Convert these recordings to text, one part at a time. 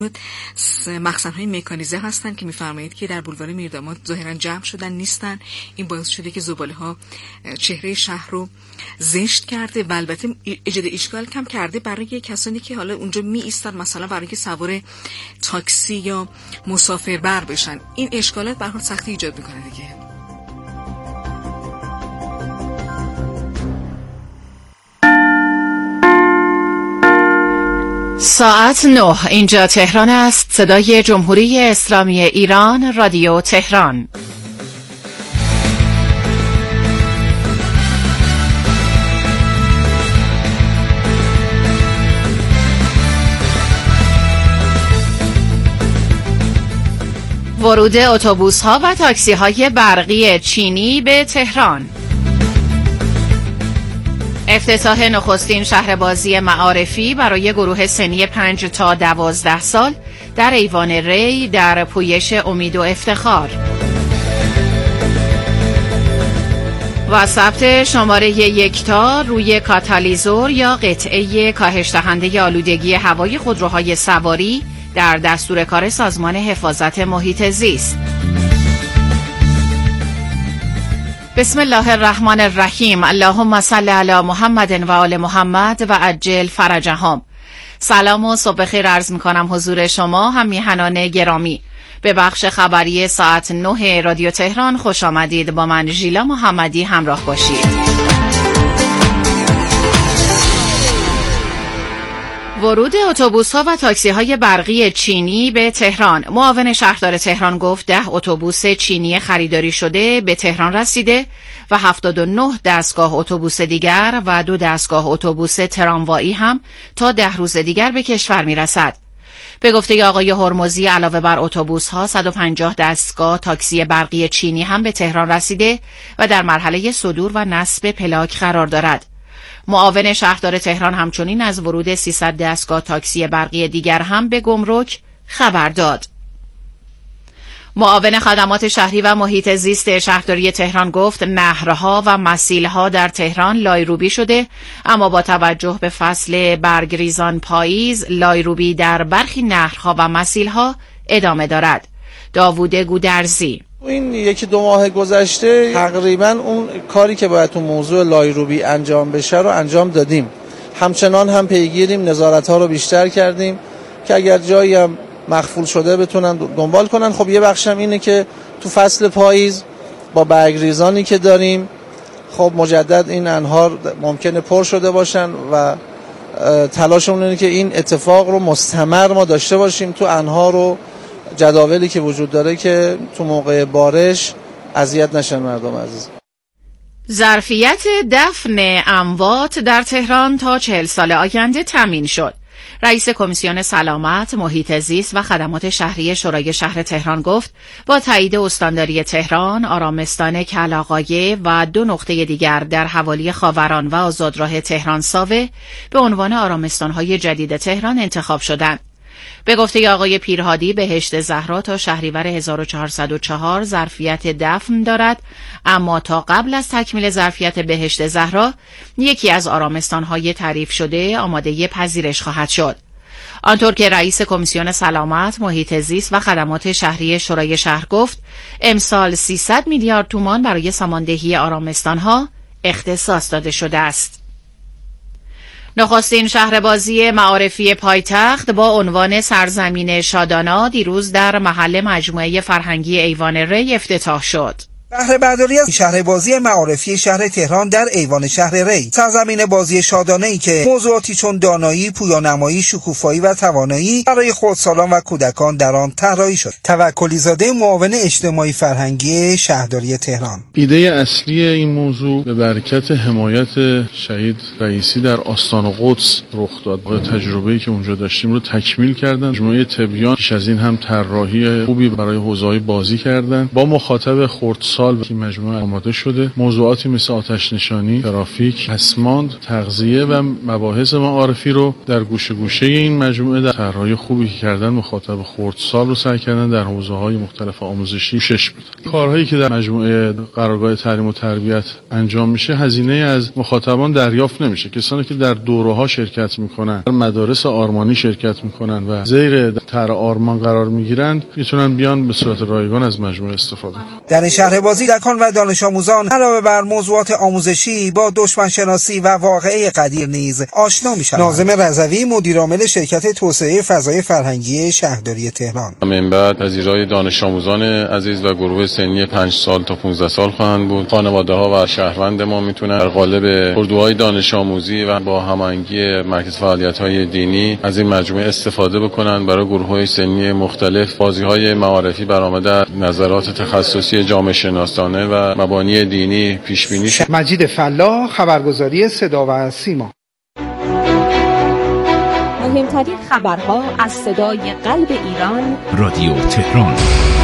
مخزن‌های مکانیزه هستن که می‌فرمایید که در بولوار میرداماد ظاهراً جمع شدن نیستن. این باعث شده که زباله‌ها چهره شهر رو زشت کرده و البته ایجاد اشکال کم کرده برای کسانی که حالا اونجا می ایستن، مثلا برای که سوار تاکسی یا مسافربر بشن. این اشکالات به هر حال سختی ایجاد می‌کنه دیگه. ساعت 9 اینجا تهران است. صدای جمهوری اسلامی ایران، رادیو تهران. ورود اتوبوس‌ها و تاکسی‌های برقی چینی به تهران. افتتاح نخستین شهربازی معارفی برای گروه سنی 5 تا 12 سال در ایوان ری در پویش امید و افتخار. و ثبت شماره 1 تا روی کاتالیزور یا قطعه کاهش دهنده آلودگی هوای خودروهای سواری در دستور کار سازمان حفاظت محیط زیست. بسم الله الرحمن الرحیم. اللهم صل علی محمد و آل محمد و عجل فرجهم. سلام و صبح خیر عرض می‌کنم حضور شما هم میهنان گرامی. به بخش خبری ساعت 9 رادیو تهران خوش آمدید. با من ژیلا محمدی همراه باشید. ورود اتوبوس‌ها و تاکسی‌های برقی چینی به تهران. معاون شهردار تهران گفت 10 اتوبوس چینی خریداری شده به تهران رسیده و 79 دستگاه اتوبوس دیگر و 2 دستگاه اتوبوس تراموایی هم تا 10 روز دیگر به کشور می‌رسد. به گفته آقای هرمزی علاوه بر اتوبوس‌ها 150 دستگاه تاکسی برقی چینی هم به تهران رسیده و در مرحله صدور و نصب پلاک قرار دارد. معاون شهردار تهران همچنین از ورود 300 دستگاه تاکسی برقی دیگر هم به گمرک خبر داد. معاون خدمات شهری و محیط زیست شهرداری تهران گفت نهرها و مسیلها در تهران لایروبی شده، اما با توجه به فصل برگریزان پاییز لایروبی در برخی نهرها و مسیلها ادامه دارد. داوود گودرزی: این 1-2 ماه گذشته تقریبا اون کاری که باید تو موضوع لایروبی انجام بشه رو انجام دادیم. همچنان هم پیگیریم، نظارت‌ها رو بیشتر کردیم که اگر جایی هم مخفول شده بتونن دنبال کنن. خب یه بخشم اینه که تو فصل پاییز با برگریزانی که داریم خب مجدد این انهار ممکنه پر شده باشن و تلاشمون اینه که این اتفاق رو مستمر ما داشته باشیم تو انهار و جداولی که وجود داره که تو موقع بارش اذیت نشن مردم عزیز. ظرفیت دفن اموات در تهران تا 40 سال آینده تامین شد. رئیس کمیسیون سلامت، محیط زیست و خدمات شهری شورای شهر تهران گفت با تایید استانداری تهران، آرامستان کلاغایه و 2 نقطه دیگر در حوالی خاوران و آزادراه تهران ساوه به عنوان آرامستان‌های جدید تهران انتخاب شدند. به گفته آقای پیرهادی، بهشت زهرا تا شهریور 1404 ظرفیت دفن دارد، اما تا قبل از تکمیل ظرفیت بهشت زهرا یکی از آرامستان‌های تعریف شده آماده پذیرش خواهد شد. آنطور که رئیس کمیسیون سلامت، محیط زیست و خدمات شهری شورای شهر گفت امسال 300 میلیارد تومان برای ساماندهی آرامستان‌ها اختصاص داده شده است. نخستین شهربازی معارفی پایتخت با عنوان سرزمین شادانا دیروز در محل مجموعه فرهنگی ایوان ری افتتاح شد. بهره برداری از شهربازی معارفی شهر تهران در ایوان شهر ری، سرزمین بازی شادانه‌ای که موضوعاتی چون دانایی، پویانمایی، شکوفایی و توانایی برای خردسالان و کودکان در آن طراحی شد. توکلی زاده، معاون اجتماعی فرهنگی شهرداری تهران: ایده اصلی این موضوع به برکت حمایت شهید رئیسی در آستان قدس رخ داد. تجربه‌ای که اونجا داشتیم رو تکمیل کردن. مجموعه تبیان پیش از این هم طراحی خوبی برای حوزه‌های بازی کردن. با مخاطب خردسال سال این مجموعه آماده شده. موضوعاتی مثل آتش نشانی، ترافیک، پسماند، تغذیه و مباحث معارفی رو در گوشه گوشه این مجموعه در طرح‌های خوبی که کردن مخاطب خردسال رو سعی کردن در حوزه‌های مختلف آموزشی شش بدن. کارهایی که در مجموعه قرارگاه تعلیم و تربیت انجام میشه هزینه از مخاطبان دریافت نمیشه. کسانی که در دوره‌ها شرکت میکنن، در مدارس آرمانی شرکت میکنن و زیر طرح آرمان قرار میگیرند میتونن بیان به صورت رایگان از مجموعه استفاده کنن. در این شهربازی کودکان و دانش آموزان علاوه بر موضوعات آموزشی با دشمن شناسی و واقعه قدیر نیز آشنا میشوند. ناظم رضوی مدیر عامل شرکت توسعه فضای فرهنگی شهرداری تهران: من بعد پذیرای دانش آموزان عزیز و گروه سنی 5 سال تا 15 سال خواهند بود. خانواده‌ها و شهروند ما میتونن در قالب اردوهای دانش آموزی و با هماهنگی مرکز فعالیت‌های دینی از این مجموعه استفاده بکنن. برای گروه‌های سنی مختلف بازی‌های معارفی برآمده نظرات تخصصی جامعه شناسانه و مبانی دینی پیش بینی شد. مجید فلاح، خبرگزاری صدا و سیما. مهمترین خبرها از صدای قلب ایران، رادیو تهران.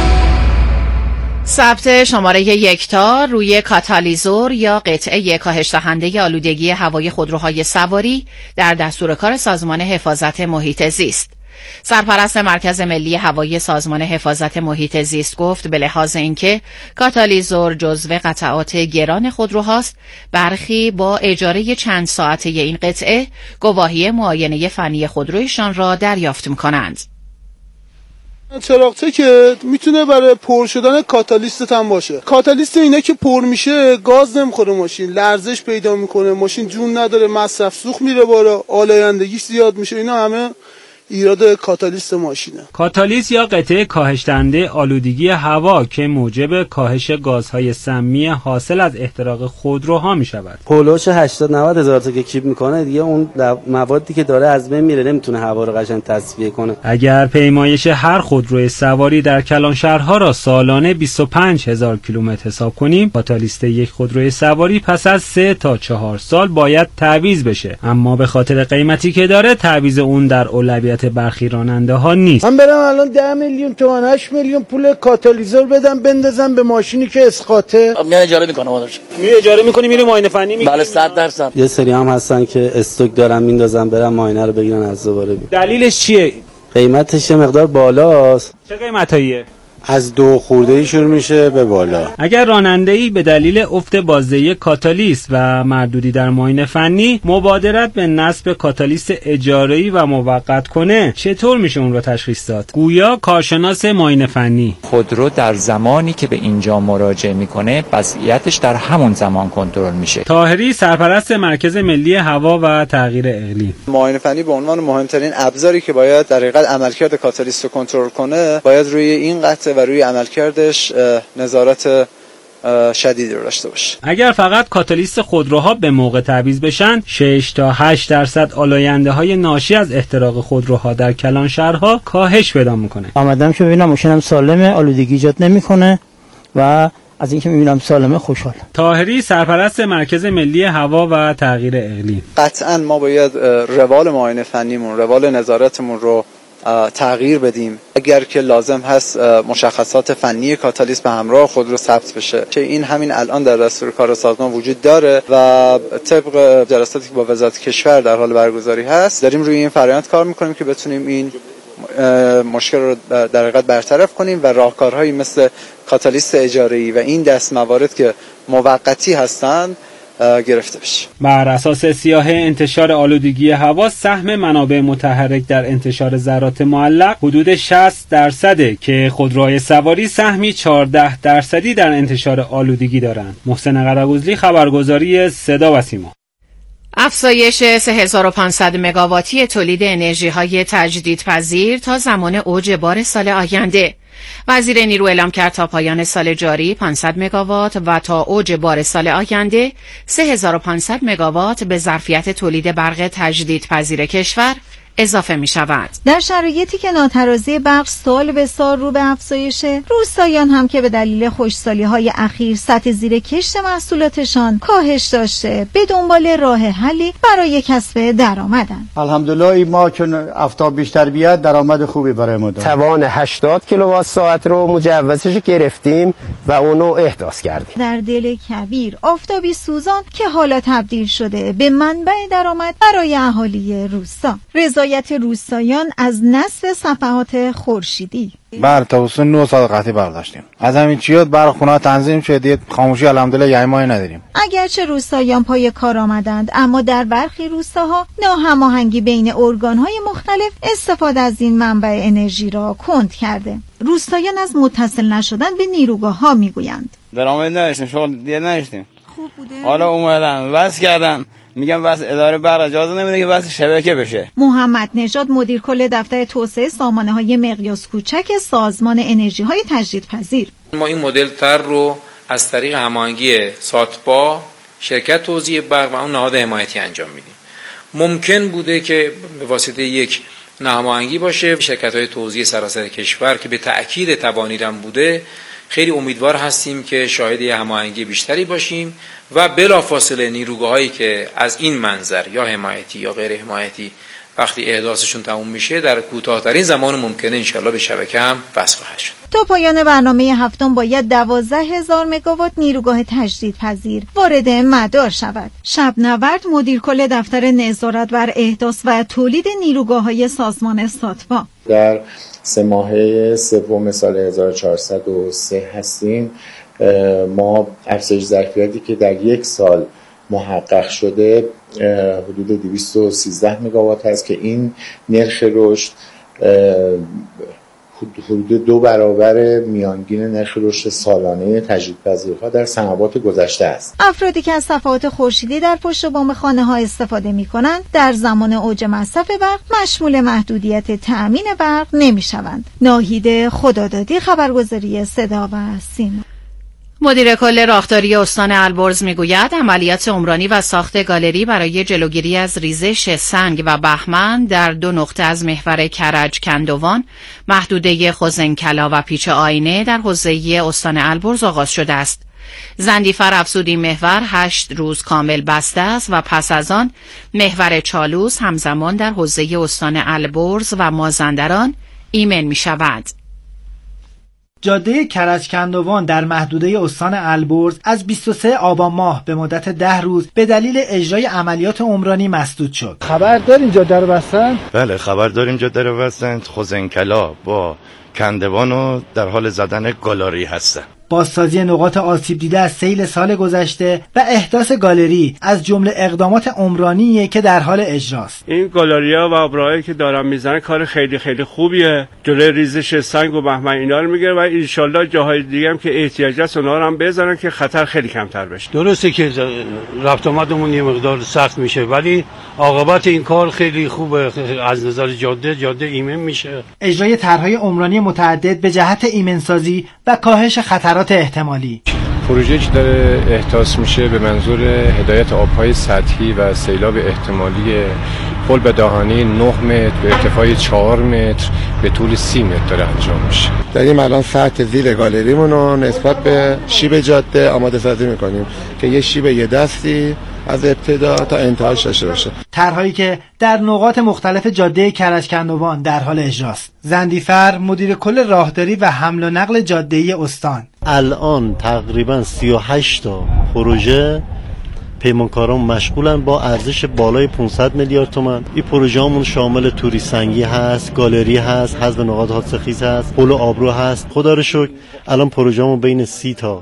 ثبت شماره یکتا روی کاتالیزور یا قطعه کاهش دهنده آلودگی هوای خودروهای سواری در دستور کار سازمان حفاظت محیط زیست. سرپرست مرکز ملی هوایی سازمان حفاظت محیط زیست گفت به لحاظ اینکه کاتالیزور جزو قطعات گران خودروهاست، برخی با اجاره چند ساعته این قطعه گواهی معاینه فنی خودرویشان را دریافت می‌کنند. چراغچه که میتونه برای پر شدن کاتالیست هم باشه. کاتالیست اینه که پر میشه گاز نمیخوره ماشین، لرزش پیدا میکنه، ماشین جون نداره، مصرف سوخت میره بالا، آلایندگیش زیاد میشه. اینا همه ایراد کاتالیست ماشینه. کاتالیست یا قطعه کاهش دهنده آلودگی هوا که موجب کاهش گازهای سمی حاصل از احتراق خودروها می شود. پولوش 80-90 هزار تا که کیپ میکنه دیگه اون موادی که داره از بین میره، نمیتونه هوا رو قشنگ تصفیه کنه. اگر پیمایش هر خودروی سواری در کلانشهرها را سالانه 25,000 کیلومتر حساب کنیم، کاتالیست یک خودروی سواری پس از 3 تا 4 سال باید تعویض بشه. اما به خاطر قیمتی که داره تعویض اون در اولویت برخی راننده ها نیست. من برم الان 10 میلیون تومان 8 میلیون پول کاتالیزور بدم بندازم به ماشینی که اسقاطه. میان اجاره میکنه مادرش. اجاره میکنی میری معاینه فنی میکنی؟ بله 100%. یه سری هم هستن که استوک دارن میندازن برن معاینه رو بگیرن از دوباره بی. دلیلش چیه؟ قیمتش یه مقدار بالاست. چه قیمتاییه؟ از 2 خورده‌ای شروع میشه به بالا. اگر راننده‌ای به دلیل افت بازدهی کاتالیست و مردودی در معاینه فنی مبادرت به نصب کاتالیست اجاره‌ای و موقت کنه، چطور میشه اون رو تشخیص داد؟ گویا کارشناس معاینه فنی خودرو در زمانی که به اینجا مراجعه میکنه وضعیتش در همون زمان کنترل میشه. طاهری، سرپرست مرکز ملی هوا و تغییر اقلیم: معاینه فنی به عنوان مهمترین ابزاری که باید در حقیقت عملکرد کاتالیست رو کنترل کنه، باید روی این قطعه و روی عملکردش نظارت شدیدی رو داشته باشه. اگر فقط کاتالیست خودروها به موقع تعویض بشن، 6 تا 8% آلاینده های ناشی از احتراق خودروها در کلانشهرها کاهش پیدا میکنه. آمدم که ببینم ماشینم سالمه، آلودگی ایجاد نمیکنه و از اینکه میبینم سالمه خوشحالم. طاهری، سرپرست مرکز ملی هوا و تغییر اقلیم: قطعاً ما باید روال معاینه فنیمون، روال نظارتمون رو تغییر بدیم. اگر که لازم هست مشخصات فنی کاتالیست به همراه خود رو ثبت بشه که این همین الان در دستور کار سازمان وجود داره و طبق جلساتی که با وزارت کشور در حال برگزاری هست داریم روی این فرآیند کار میکنیم که بتونیم این مشکل رو در حقیقت برطرف کنیم و راهکارهایی مثل کاتالیست اجاره‌ای و این دست موارد که موقتی هستند گرفته بشه. بر اساس سیاهه انتشار آلودگی هوا، سهم منابع متحرک در انتشار ذرات معلق حدود 60% که خودروهای سواری سهمی 14% در انتشار آلودگی دارند. محسن قره‌گوزلی، خبرگزاری صدا و سیما. افزایش 3500 مگاواتی تولید انرژی‌های تجدیدپذیر تا زمان اوج بار سال آینده. وزیر نیرو اعلام کرد تا پایان سال جاری 500 مگاوات و تا اوج بار سال آینده 3500 مگاوات به ظرفیت تولید برق تجدیدپذیر کشور اضافه می شود. در شرایطی که ناترازی برق سال به سال رو به افزایشه، روستاییان هم که به دلیل خشکسالی‌های اخیر سطح زیر کشت محصولاتشان کاهش داشته به دنبال راه حلی برای کسب درآمدن. الحمدلله ما چون آفتاب بیشتر بیاد درآمد خوبی برای ما داره. توان 80 کیلووات ساعت رو مجوزش گرفتیم و اونو احداث کردیم. در دل کویر آفتابی سوزان که حالا تبدیل شده به منبع درآمد برای اهالی روستا. رضایت روستاییان از نصف صفحات خورشیدی. بله تا حدود 9 سال قطعی برق داشتیم. از همین چیات برق خونه تنظیم شد، دیگه خاموشی الحمدلله یه ماهی نداریم. اگرچه روستاییان پای کار آمدند، اما در برخی روستاها ناهماهنگی بین ارگان‌های مختلف استفاده از این منبع انرژی را کند کرده. روستاییان از متصل نشدن به نیروگاه‌ها میگویند. درآمد نداشتیم، شغل دیگه نداشتیم. خوب بوده. حالا اومدن وصل کردن، میگم واسه اداره برق اجازه نمیده که واسه شبکه بشه. محمد نژاد مدیر کل دفتر توسعه سامانه‌های مقیاس کوچک سازمان انرژی‌های تجدیدپذیر. ما این مدل تر رو از طریق هماهنگی ساتبا، شرکت توزیع برق و اون نهاد حمایتی انجام میدیم. ممکن بوده که به واسطه یک ناهماهنگی باشه. شرکت‌های توزیع سراسر کشور که به تأکید توانیدن بوده، خیلی امیدوار هستیم که شاهد هماهنگی بیشتری باشیم و بلافاصله نیروگاهایی که از این منظر یا حمایتی یا غیر حمایتی وقتی احداثشون تموم میشه در کوتاه‌ترین زمان ممکنه انشالله به شبکه هم وصل خواهد شد. تا پایان برنامه هفتم باید 12,000 مگاوات نیروگاه تجدیدپذیر وارد مدار شود. شبنورد مدیر کل دفتر نظارت بر احداث و تولید نیروگاه‌های سازمان ساتبا. در 3 ماهه سوم سال 1403 هستیم. ما افزایش ظرفیتی که در 1 سال محقق شده حدود 213 مگاوات هست که این نرخ رشد حدود 2 برابر میانگین نرخ رشد سالانه تجدیدپذیرها در سنوات گذشته است. افرادی که از صفحات خورشیدی در پشت بام خانه‌ها استفاده می‌کنند در زمان اوج مصرف برق مشمول محدودیت تأمین برق نمی‌شوند. ناهید خدادادی، خبرگزاری صدا و سیما. مدیر کل راهداری استان البرز میگوید عملیات عمرانی و ساخت گالری برای جلوگیری از ریزش سنگ و بهمن در 2 نقطه از محور کرج کندوان، محدوده خوزنکلا و پیچ آینه در حوزه استان البرز آغاز شده است. زندیفر افزود این محور 8 روز کامل بسته است و پس از آن محور چالوس همزمان در حوزه استان البرز و مازندران ایمن می شود. جاده کرج-کندوان در محدوده استان البرز از 23 آبان ماه به مدت 10 روز به دلیل اجرای عملیات عمرانی مسدود شد. خبر دارین جاده رو بستن؟ بله خبر داریم جاده رو بستن. خوزنکلا با کندوان در حال زدن گالری هستن. بازسازی نقاط آسیب دیده از سیل سال گذشته و احداث گالری از جمله اقدامات عمرانیه که در حال اجراست. این گالری‌ها و ابراهایی که دارن میزنن کار خیلی خیلی خوبیه. جلوی ریزش سنگ و بهمن اینا رو میگیره و انشالله جاهای دیگه هم که احتیاج است اونها رو هم بزنن که خطر خیلی کمتر بشه. درسته که رفت آمدمون یه مقدار سخت میشه ولی عاقبت این کار خیلی خوبه. از نظر جاده ایمن میشه. اجرای طرح‌های عمرانی متعدد به جهت ایمنسازی و کاهش خطرات احتمالی. پروژه که داره احداث میشه به منظور هدایت آبهای سطحی و سیلاب احتمالی پل به دهانی 9 متر به ارتفاع 4 متر به طول 30 متر داره انجام میشه. داریم الان سطح زیر گالریمون رو نسبت به شیب جاده آماده سازی میکنیم که یه شیب یه دستی از ابتدا تا انتهاش داشته باشه. طرحهایی که در نقاط مختلف جاده کرج-کندوان در حال اجراست. زندیفر مدیر کل راهداری و حمل و نقل جاده‌ای استان. الان تقریبا 38 تا پروژه پیمانکاران مشغولن با ارزش بالای 500 میلیارد تومان. این پروژه همون شامل توری سنگی هست، گالری هست، حذف نقاط حادثه‌خیز هست، پل و آبرو هست. خدا رو شکر الان پروژه همون بین 30 تا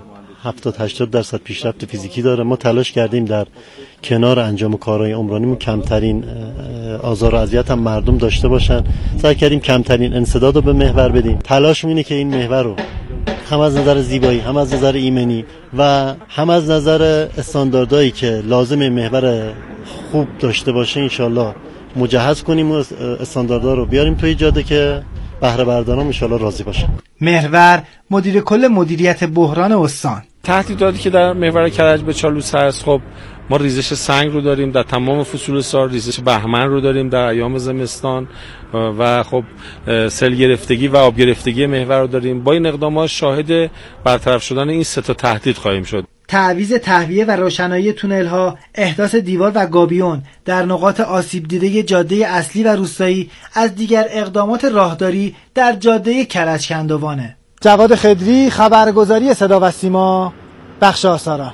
70-80% پیشرفت فیزیکی داره. ما تلاش کردیم در کنار انجام کارهای عمرانیمون کمترین آزار و اذیت هم مردم داشته باشن. سعی کردیم کمترین انسداد رو به محور بدیم. تلاشمون اینه که این محور رو هم از نظر زیبایی، هم از نظر ایمنی و هم از نظر استانداردهایی که لازم محور خوب داشته باشه انشالله مجهز کنیم و استانداردها رو بیاریم توی جاده که بهره برداران انشالله راضی باشن. محور مدیر کل مدیریت بحران استان. تهدیداتی که در محور کرج به چالوس هست، خب ما ریزش سنگ رو داریم در تمام فصول سال، ریزش بهمن رو داریم در ایام زمستان و خب سیل گرفتگی و آب گرفتگی محور رو داریم. با این اقدامات شاهد برطرف شدن این سه تا تهدید خواهیم شد. تعویض تهویه و روشنایی تونل‌ها، احداث دیوار و گابیون در نقاط آسیب دیده جاده اصلی و روستایی از دیگر اقدامات راهداری در جاده کرجکندوانه. جواد خدری، خبرگزاری صدا و سیما، بخش آسارا.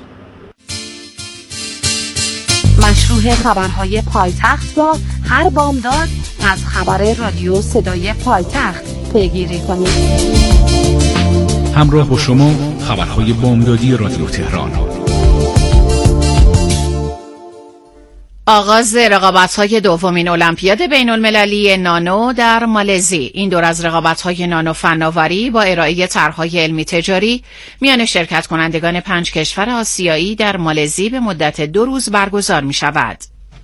مشروع خبرهای پایتخت را هر بامداد از خبر رادیو صدای پایتخت پیگیری کنید. همراه با شما خبرهای بامدادی رادیو تهران. آغاز رقابت‌های دومین المپیاد بین‌المللی نانو در مالزی. این دور از رقابت‌های نانو فناوری با ارائه طرح‌های علمی تجاری میان شرکت کنندگان 5 کشور آسیایی در مالزی به مدت 2 روز برگزار می‌شود.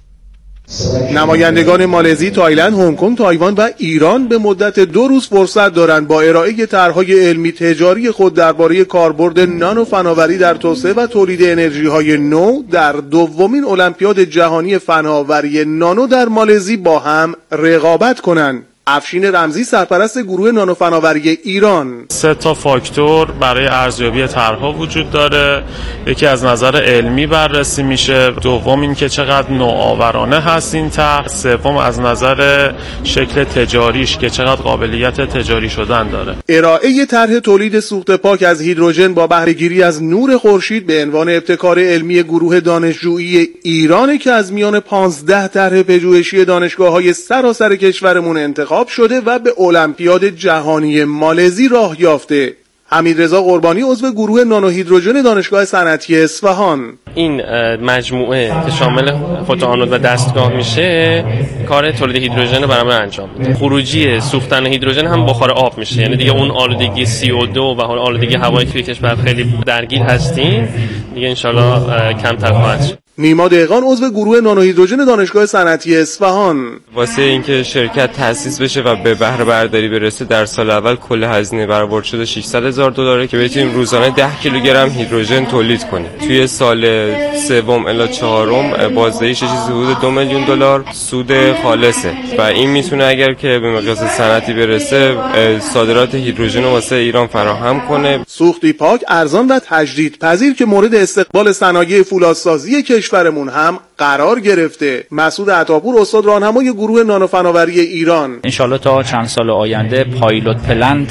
نمایندگان مالزی، تایلند، هنگ کنگ، تایوان و ایران به مدت 2 روز فرصت دارند با ارائه طرح‌های علمی تجاری خود درباره کاربرد نانو فناوری در توسعه و تولید انرژی‌های نو در دومین المپیاد جهانی فناوری نانو در مالزی با هم رقابت کنند. افشین رمزی، سرپرست گروه نانو فناوری ایران: 3 تا فاکتور برای ارزیابی طرح‌ها وجود داره. یکی از نظر علمی بررسی میشه، دوم این که چقدر نوآورانه هست این طرح، سوم از نظر شکل تجاریش که چقدر قابلیت تجاری شدن داره. ارائه طرح تولید سوخت پاک از هیدروژن با بهره‌گیری از نور خورشید به عنوان ابتکار علمی گروه دانشجویی ایران که از میان 15 طرح پژوهشی دانشگاه‌های سراسر کشورمون انتخاب شده و به المپیاد جهانی مالزی راه یافته. حمیدرضا قربانی، عضو گروه نانو هیدروژن دانشگاه صنعتی اصفهان: این مجموعه که شامل فوتوآنود و دستگاه میشه کار تولید هیدروژن برامون انجام میده. خروجی سوختن هیدروژن هم بخار آب میشه، یعنی دیگه اون آلودگی CO2 و آلودگی هوایی که کشور خیلی درگیر هستیم دیگه انشالله کمتر خواهد شد. نیما دهقان، عضو گروه نانو هیدروژن دانشگاه صنعتی اصفهان: واسه اینکه شرکت تأسیس بشه و به بهره برداری برسه در سال اول کل هزینه برآورد شده $600,000 که بتونیم روزانه 10 کیلوگرم هیدروژن تولید کنیم. توی سال سوم الی چهارم بازدهیش چیزی حدود $2 میلیون سود خالصه و این میتونه اگر که به مقیاس صنعتی برسه صادرات هیدروژن واسه ایران فراهم کنه. سوختی پاک، ارزان و تجدیدپذیر که مورد استقبال صنایع فولادسازی کشورمون هم قرار گرفته. مسعود عطاپور، استاد راهنمای گروه نانو فناوری ایران: انشالله تا چند سال آینده پایلوت پلنت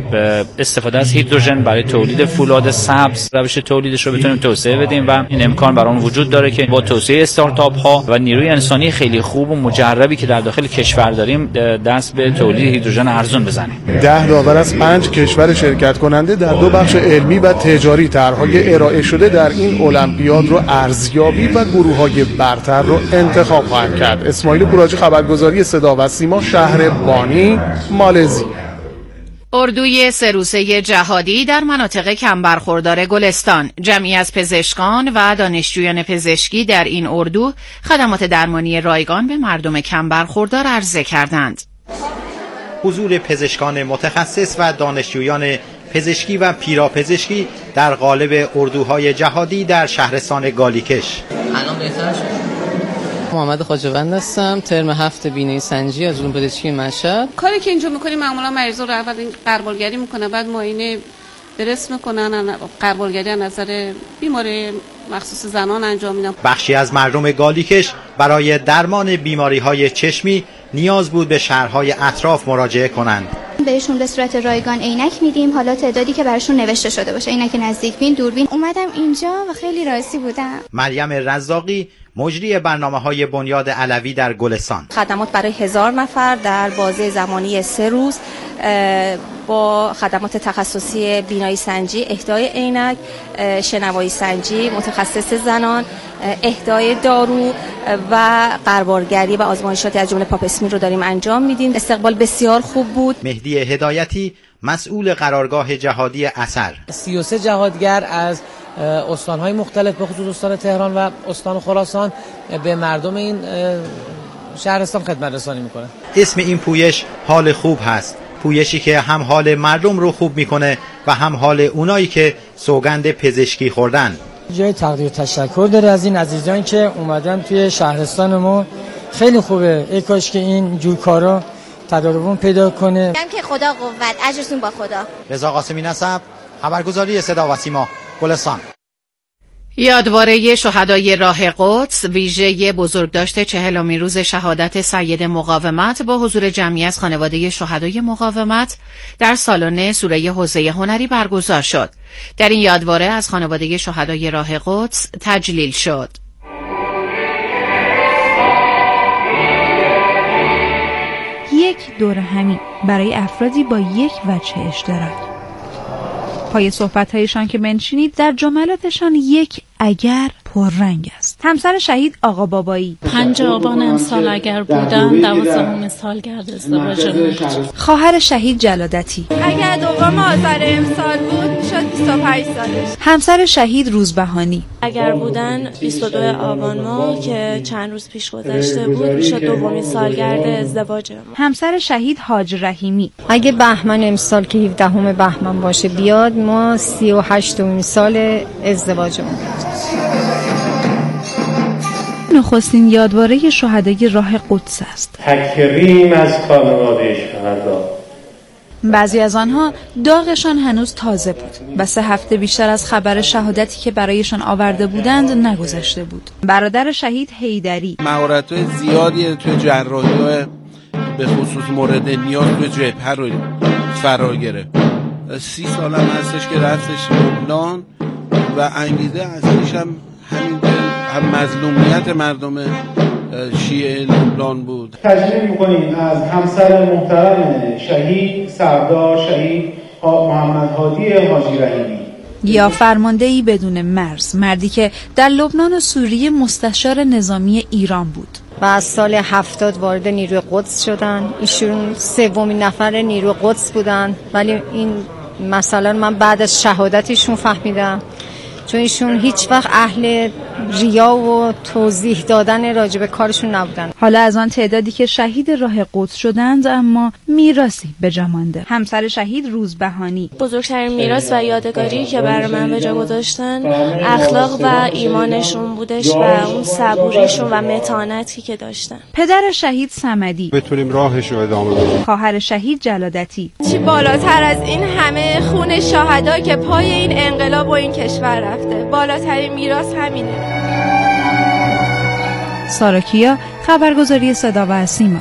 استفاده از هیدروژن برای تولید فولاد سبز روش تولیدش رو بتونیم توسعه بدیم و این امکان برامون وجود داره که با توسعه استارتاپ ها و نیروی انسانی خیلی خوب و مجربی که در داخل کشور داریم دست به تولید هیدروژن ارزون بزنیم. 10 داور از 5 کشور شرکت کننده در 2 بخش علمی و تجاری طرح‌های ارائه شده در این المپیاد رو ارزیابی و گروه‌های برتر رو انتخاب خواهند کرد. اسماعیل پوراجی، خبرگزاری صدا و سیما، شهر بانی، مالزی. اردوی 3 روزه جهادی در مناطق کم برخوردار گلستان. جمعی از پزشکان و دانشجویان پزشکی در این اردو خدمات درمانی رایگان به مردم کم برخوردار عرضه کردند. حضور پزشکان متخصص و دانشجویان پزشکی و پیراپزشکی در قالب اردوهای جهادی در شهرستان گالیکش. الان بهتر شد. محمد خواجه‌وند هستم، ترم 7 بینایی سنجی از علوم پزشکی مشهد. کاری که اینجا می‌کنیم معمولا مریضا رو اول قربالگری می‌کنن، بعد معاینه بررسی می‌کنن، قربالگری از نظر بیماری مخصوص زنان انجام میدن. بخشی از مردم گالیکش برای درمان بیماری‌های چشمی نیاز بود به شهرهای اطراف مراجعه کنند. بهشون به صورت رایگان عینک میدیم، حالا تعدادی که براشون نوشته شده باشه، عینک نزدیکبین، دوربین. اومدم اینجا و خیلی راضی بودم. مریم رزاقی، مجری برنامه‌های بنیاد علوی در گلستان: خدمات برای 1000 نفر در بازه زمانی 3 روز با خدمات تخصصی بینایی سنجی، اهدای عینک، شنوایی سنجی متخصص زنان، اهدای دارو و قربالگری و آزمایشاتی از جمله پاپ اسمیل رو داریم انجام میدیم. استقبال بسیار خوب بود. مهدی هدایتی، مسئول قرارگاه جهادی اثر: 33 جهادگر از استان‌های مختلف به خصوص استان تهران و استان خراسان به مردم این شهرستان خدمت رسانی میکنه. اسم این پویش حال خوب هست، پویشی که هم حال مردم رو خوب میکنه و هم حال اونایی که سوگند پزشکی خوردن. جای تقدیر تشکر داره از این عزیزان که اومدن توی شهرستان ما. خیلی خوبه، ای کاش که این جور کارا تداوم پیدا کنه. میگم که خدا قوت، اجرتون با خدا. رضا قاسمی نسب، خبرگزاری صدا و سیما، گلستان. یادواره شهدای راه قدس ویژه بزرگداشت 40مین روز شهادت سید مقاومت با حضور جمعی از خانواده شهدای مقاومت در سالن سوره حوزه هنری برگزار شد. در این یادواره از خانواده شهدای راه قدس تجلیل شد. یک دوره همی برای افرادی با یک وجه اشتراک. پای صحبت‌هایشان که بنشینید در جملاتشان یک اگر پررنگ است. همسر شهید آقا بابایی 5 آبان امسال اگر بودن 12 سالگرد ازدواج بود. خواهر شهید جلادتی اگر دوم آذر امسال بود شد 25 سالش. همسر شهید روزبهانی اگر بودن 22 آبان ماه که چند روز پیش گذشته بود میشد دومین سالگرد ازدواج ما. همسر شهید حاج رحیمی اگه بهمن امسال که 17 بهمن باشه بیاد ما 38مین سال ازدواجمون. نخستین یادواره شهدای راه قدس است. تکریم از خانواده شهدا. بعضی از آنها داغشان هنوز تازه بود و 3 هفته بیشتر از خبر شهادتی که برایشان آورده بودند نگذشته بود. برادر شهید حیدری مهارت‌های زیادی توی جراحی به خصوص مورد نیاز توی جبهه رو فرا گرفت. 30 سالم هستش که رفتش لبنان و انگیزه اصلیش هم همین هم مظلومیت مردم شیعه لبنان بود. تجلیل می‌کنیم از همسر محترم شهید سردار شهید محمد هادی حاجی رحیمی. یا فرماندهی بدون مرز، مردی که در لبنان و سوریه مستشار نظامی ایران بود و از سال 70 وارد نیروی قدس شدن. ایشون 3مین نفر نیروی قدس بودن، ولی این مثلا من بعد از شهادتشون فهمیدم، چون ایشون هیچ وقت اهل ریا و توضیح دادن راجع به کارشون نبودن. حالا از آن تعدادی که شهید راه قدس شدند اما میراثی به جا مانده. همسر شهید روزبهانی بزرگترین میراث و یادگاری که برای من به جا گذاشتن اخلاق و ایمانشون بودش و اون صبوریشون و متانتی که داشتن. پدر شهید صمدی بتونیم راهش رو ادامه بدیم. خواهر شهید جلادتی چی بالاتر از این همه خون شهدا که پای این انقلاب و این کشور رفته. بالاترین میراث همینه. ساراکیا، خبرگزاری صدا و سیما.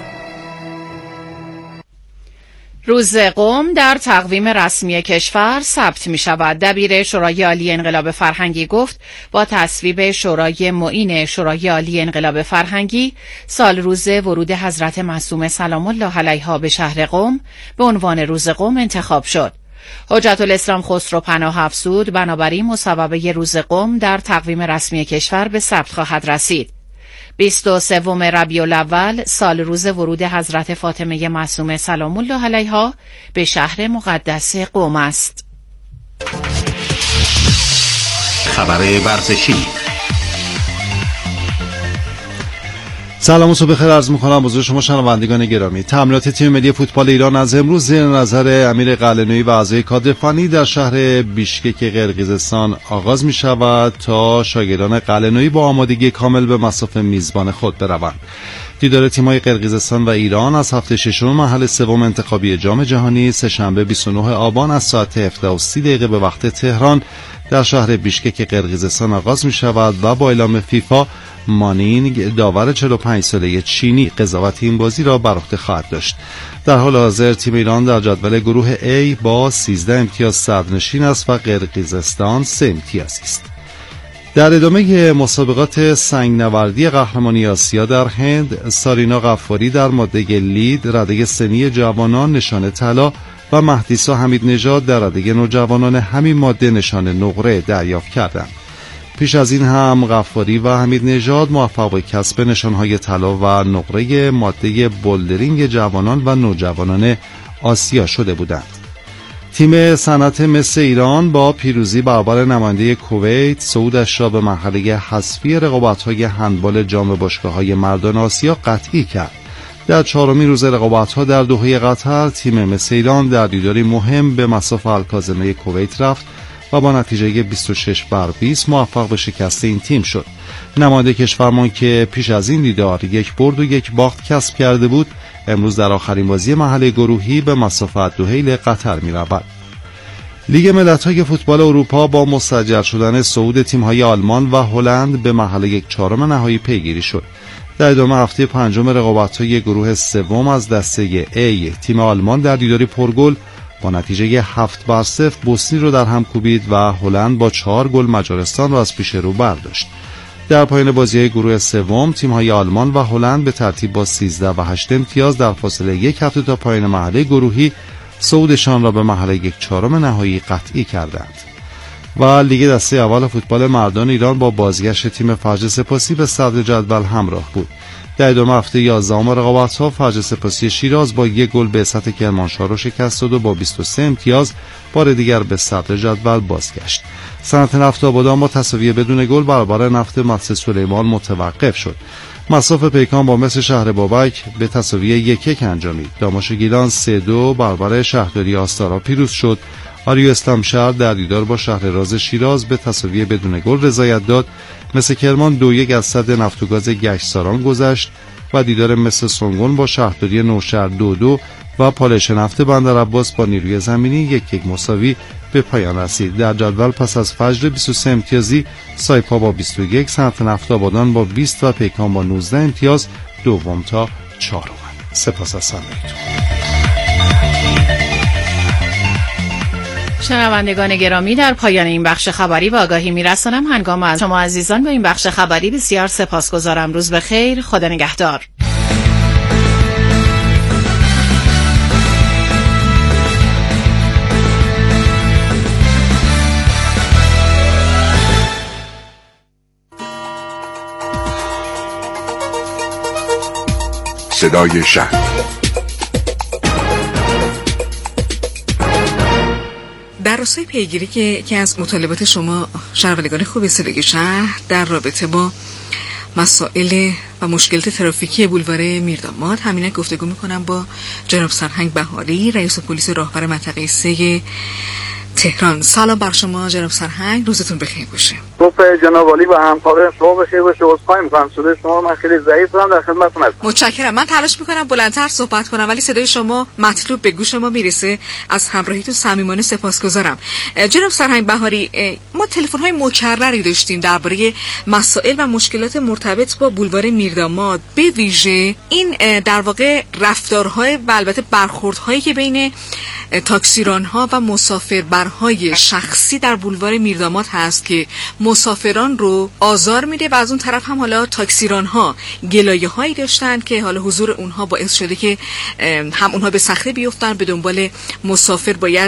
روز قم در تقویم رسمی کشور ثبت می شود. دبیر شورای عالی انقلاب فرهنگی گفت با تصویب شورای معین شورای عالی انقلاب فرهنگی سال روز ورود حضرت معصومه سلام الله علیها به شهر قم به عنوان روز قم انتخاب شد. حجت الاسلام خسرو پناه افزود بنابراین مصوبه روز قم در تقویم رسمی کشور به ثبت خواهد رسید. 23 ربیع الاول سال روز ورود حضرت فاطمه معصومه سلام الله علیها به شهر مقدس قم است. خبر ورزشی. سلام و صبح بخیر عرض می‌کنم حضور شما شنوندگان گرامی. تمرینات تیم ملی فوتبال ایران از امروز زیر نظر امیر قلعه‌نویی و اعضای کادر فنی در شهر بیشکک قرقیزستان آغاز می‌شود تا شاگردان قلعه‌نویی با آمادگی کامل به مصاف میزبان خود بروند. دیدار تیم‌های قرقیزستان و ایران از هفته ششم مرحله سوم انتخابی جام جهانی سه‌شنبه 29 آبان از ساعت 17:30 به وقت تهران در شهر بیشکک قرقیزستان آغاز می‌شود و با اعلام فیفا مانینگ داور 45 ساله چینی قضاوت این بازی را بر عهده خواهد داشت. در حال حاضر تیم ایران در جدول گروه A با 13 امتیاز صدرنشین است و قرقیزستان 3 امتیازی است. در ادامه مسابقات سنگنوردی قهرمانی آسیا در هند، سارینا غفاری در ماده لید رده سنی جوانان نشان طلا و مهدیسا حمید نژاد در رده نوجوانان همین ماده نشان نقره دریافت کردند. پیش از این هم غفاری و حمید نژاد موفق به کسب نشانهای طلا و نقره ماده بولدرینگ جوانان و نوجوانان آسیا شده بودند. تیم صنعت مس ایران با پیروزی برابر نماینده کویت صعودش را به مرحله حذفی رقابت‌های هندبال جام باشگاه‌های مردان آسیا قطعی کرد. در 4مین روز رقابت‌ها در دوحه قطر تیم مس ایران در دیداری مهم به مصاف الکاظمه کویت رفت و با نتیجه 26-20 موفق به شکست این تیم شد. نماینده کشورمان که پیش از این دیدار 1 برد و 1 باخت کسب کرده بود، امروز در آخرین بازی مرحله گروهی به مسافت دوحیل قطر می‌رود. لیگ ملت‌های فوتبال اروپا با مسجل شدن صعود تیم‌های آلمان و هلند به مرحله 1/4 نهایی پیگیری شد. در ادامه هفته پنجم رقابت‌های گروه سوم از دسته A، تیم آلمان در دیداری پرگل با نتیجه 7-0 بوسنی رو در هم کوبید و هلند با 4 گل مجارستان را از پیش رو برداشت. در پایان بازی‌های گروه سوم تیم‌های آلمان و هلند به ترتیب با 13 و 8 امتیاز در فاصله 1 هفته تا پایان مرحله گروهی صعودشان را به مرحله 1/4 نهایی قطعی کردند. و لیگ دسته اول فوتبال مردان ایران با بازگشت تیم فرج سپاسی به صدر جدول همراه بود. در ادامه هفته 11 رقابت‌ها فرج سپاسی شیراز با 1 گل به سطح کرمانشاه را شکست داد و با 23 امتیاز بار دیگر به صدر جدول بازگشت. صنعت نفت آبادان با تساوی بدون گل برابر نفت مدرسه سلیمان متوقف شد. مصاف پیکان با مس شهر بابک به تساوی 1-1 انجامید. داماش گیلان 3-2 برابر شهرداری آستارا پیروز شد. آریو اسلام شهر در دیدار با شهر راز شیراز به تساوی بدون گل رضایت داد. مس کرمان 2-1 از صد نفت و گاز گشتساران گذشت و دیدار مس سنگون با شهرداری نوشهر 2-2 و پالش نفت بندرعباس با نیروی زمینی 1-1 مساوی به پایان رسید. در جدول پس از فجر 23 امتیازی سایپا با 21، صنعت نفت آبادان با 20 و پیکان با 19 امتیاز دوم تا چهارم. سپاس از همراهیتون. شنوندگان گرامی، در پایان این بخش خبری و آگاهی میرسانم هنگام از شما عزیزان به این بخش خبری بسیار سپاسگزارم. روز بخیر، خدا نگهدار. صدای شهر. در راستای پیگیری که از مطالبات شما شنوندگان خوب صدای شهر در رابطه با مسائل و مشکلات ترافیکی بولوار میرداماد، همینک گفتگو میکنم با جناب سرهنگ بهاری، رئیس پلیس راهبر منطقه 3 تهران. سلام بر شما جناب سرهنگ، روزتون بخیر باشه. صبح جناب عالی و همکاران شما بخیر باشه. عذرخواهی می‌کنم صدای شما من خیلی ضعیف دارم، در خدمتتون هستم. متشکرم. من تلاش می‌کنم بلندتر صحبت کنم ولی صدای شما مطلوب به گوش ما میرسه. از همراهیتون صمیمانه سپاسگزارم. جناب سرهنگ بهاری، ما تلفن‌های مکرری داشتیم درباره مسائل و مشکلات مرتبط با بولوار میرداماد، به ویژه این در واقع رفتارهای و البته برخوردهایی که بین تاکسیران‌ها و مسافربرهای شخصی در بولوار میرداماد هست که مسافران رو آزار میده و از اون طرف هم حالا تاکسیران‌ها گلایه‌هایی داشتن که حالا حضور اونها باعث شده که هم اونها به صخره بیفتن، به دنبال مسافر باید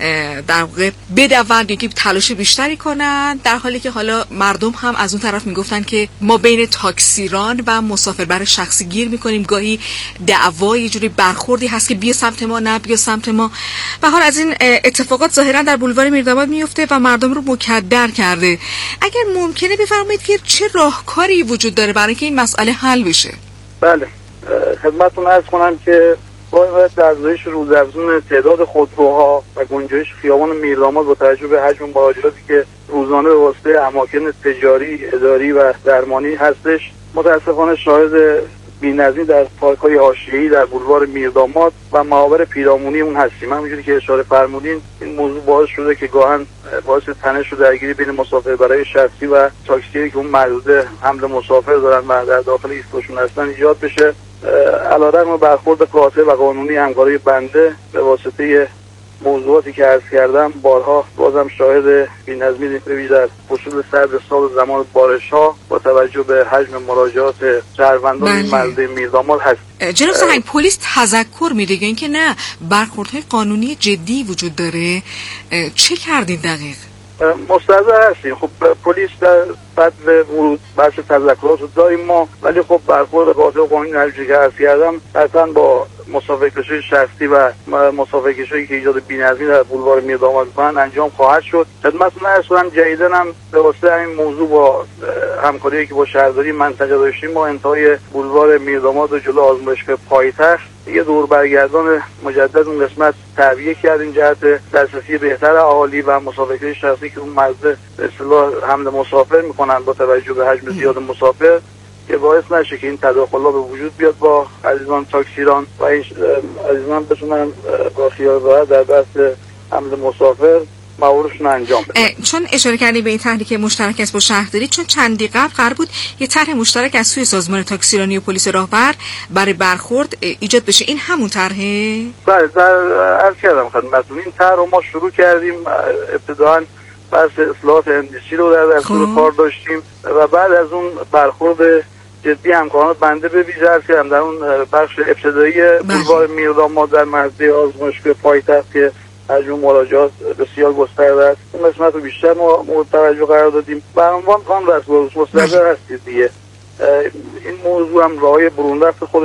در واقع بدون یکی تلاش بیشتری کنن، در حالی که حالا مردم هم از اون طرف میگفتن که ما بین تاکسیران و مسافربر شخصی گیر میکنیم، گاهی دعوای جوری برخوردی هست که بیا سمت ما، نه بیا سمت ما. به هر از این اتفاقات ظاهرا در بولوار میرداماد میفته و مردم رو مکدر کرده. اگر ممکنه بفرمایید که چه راهکاری وجود داره برای اینکه این مسئله حل بشه؟ بله، خدمتتون عرض کنم که با افزایش روزافزون تعداد خودروها و گنجایش خیابان میرداماد با توجه به حجم مهاجراتی که روزانه به واسطه اماکن تجاری، اداری و درمانی هستش، متاسفانه شاهد بی‌نظیر در پارک‌های حاشیه‌ای در بولوار میرداماد و محاور پیرامونی اون هستیم. همونجوری که اشاره فرمودین، این موضوع باعث شده که گاهن باعث تنش و درگیری بین مسافربرای شخصی و تاکسی‌هایی که اون محدوده حمل مسافر دارن و در داخل ایستگاهشون هستن ایجاد بشه. علیرغم برخورد قاطع و قانونی همکاری بنده به واسطه موضوعاتی که عرض کردم، بارها بازم شاهد بی‌نظمی در فصول سرد سال زمان بارش‌ها با توجه به حجم مراجعات شهروندان این منطقه میرداماد هست. جناب سرهنگ، پلیس تذکر میده اینکه نه برخوردهای قانونی جدی وجود داره، چه کردید دقیق؟ مستحضر هستیم. خب پلیس در بعد ورود بخش تذکرات رو داریم ما، ولی خب برخورد قاطع و قانونی نتیجه که عرض کردم قطعا با مسافرکشی شخصی و مسافرکشی که ایجاد بی‌نظمی در بولوار میرداماد می‌کنند انجام خواهد شد. خدمتتون عرض کنم جدیداً هم به واسطه همین موضوع با همکاری که با شهرداری منطقه داشتیم ما انتهای بولوار میرداماد و جلو آزمایشگاه پایتخت یه دور برگردان مجدد اون قسمت تعبیه کردیم جهت دسترسی بهتر اهالی و مسافرکشی شخصی که اون مرز به اصطلاح حمل مسافر میکنن با توجه به حجم زیاد مسافر که باعث نشه که این تداخلات به وجود بیاد با عزیزان تاکسیران و این عزیزان بتونن با خیال راحت در بحث حمل مسافر موردشون انجام بدن. چون اشاره کردی به این تحریک مشترک است با شهرداری، چون چندی قبل قرار بود یه طرح مشترک از سوی سازمان تاکسیرانی و پلیس راهبر برای برخورد ایجاد بشه، این همون طرحه؟ بله عرض کردم خدمتتون این طرح رو ما شروع کردیم. ابتداً بحث اصلاحات هندسی رو در دستور کار داشتیم و بعد از اون برخورد جدی همکاران بنده به ویژه عرض کردم در اون بخش ابتدایی بولوار میرداماد در مرزی آزمایشگاه پایتخت که حجم مراجعات بسیار گسترده است، اون قسمت رو بیشتر ما مورد توجه قرار دادیم. به عنوان خانم رسول مستحضر هستید دیگه این موضوع هم راهی برون رفت خود